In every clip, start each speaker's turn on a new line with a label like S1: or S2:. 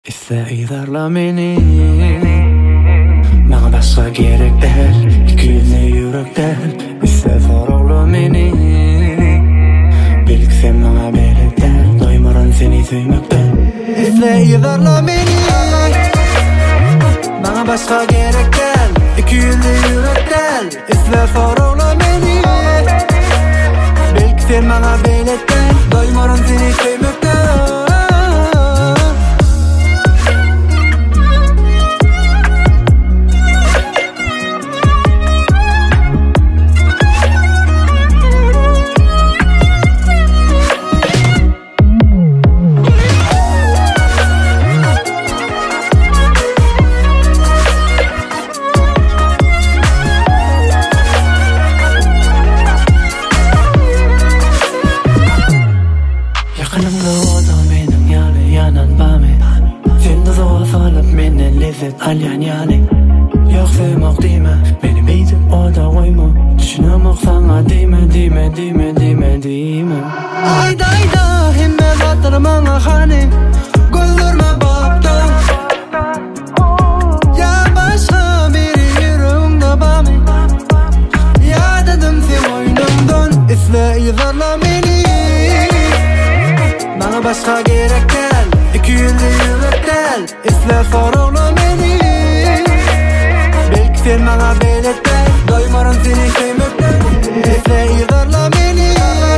S1: İste idarla beni, bana başka gerek değil. İki yüzlü yürekten İste sorulu beni. Belki sen bana belirten, doymaran seni sevmekten. İste idarla beni, bana başka gerek değil. İki yüzlü yürekten İste sorulu beni. Belki sen bana belirten, doymaran seni sevmekten. Alyan yani yok sevmek deme, beni bitip orada koyma. Düşünemek sana deme. Ayda himme batırmana hani gözlerime baktım. Ya başka biri yüreğimde bami. Ya dedim sen oyunumdan İsle izarla beni. Bana başka gerek değil, iki yüzlü yürek değil. İsle sorulu beni. Belki sen bana belirten, doymaran seni sevmekten. İsle idarla beni.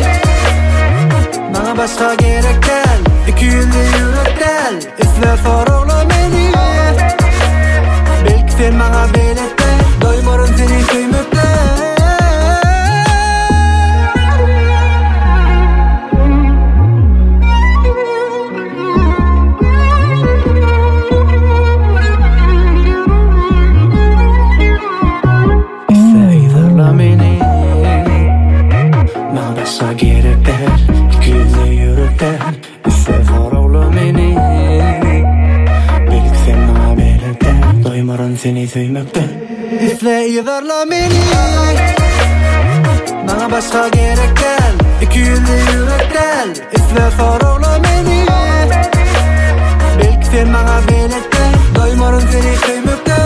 S1: Bana başka gerek değil, iki yüzlü yürek değil. İsle sorulu beni. Belki sen bana belirten, doymaran seni sevmekten. Gerek değil, iki yüzlü yürekten İste sorulu beni. Belki sen bana belirten, doymaran seni sevmekten. İsle idarla beni. Bana başka gerek değil, iki yüzlü yürek değil. İsle sorulu beni. Belki sen bana belirten, doymaran seni sevmekten.